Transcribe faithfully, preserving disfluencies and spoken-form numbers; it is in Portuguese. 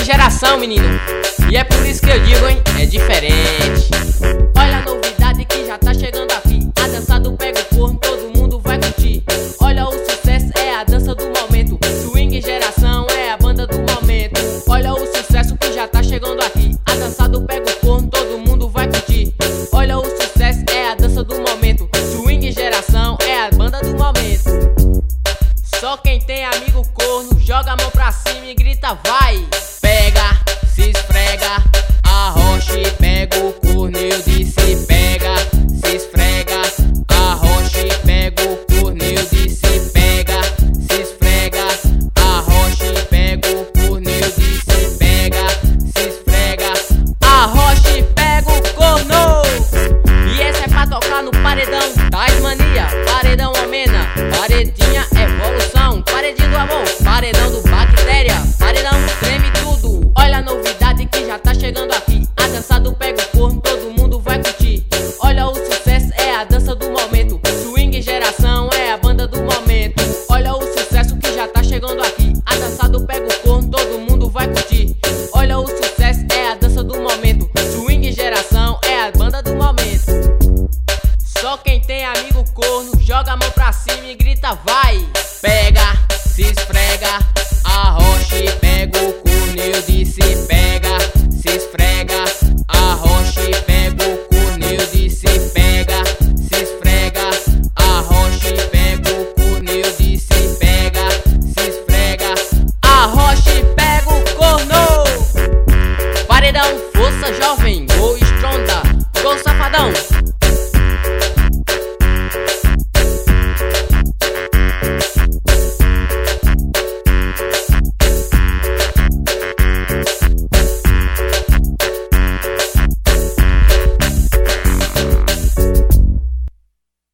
geração, menino. E é por isso que eu digo, hein, é diferente. Olha a novidade que já tá chegando aqui. A dança do pega o corno, todo mundo vai curtir. Olha o sucesso, é a dança do momento. Swing geração é a banda do momento. Olha o sucesso que já tá chegando aqui. A dança do pega o corno, todo mundo vai curtir. Olha o sucesso, é a dança do momento. Swing geração é a banda do momento. Só quem tem amigo corno, joga a mão pra cima e grita vai. Pega, se esfrega, arrocha e pega o corno. Eu disse pega, se esfrega, arrocha e pega o corno. Eu disse pega, se esfrega, arrocha e pega o corno. Eu disse pega, se esfrega, arrocha e pega o corno. E essa é pra tocar no paredão das mania, paredão amena, paredinha evolução, paredinho do amor, paredão do bactéria, paredão treme tudo. Olha a novidade que já tá chegando aqui. A dança do pega o corno, todo mundo vai curtir. Olha o sucesso, é a dança do momento. Swing geração é a banda do momento. Olha o sucesso que já tá chegando aqui. A dança do pega o corno, todo mundo vai curtir. Olha o sucesso, é a dança do momento. Swing geração é a banda do momento. Só quem tem amigo corno, joga a mão pra cima e grita vai. Pega,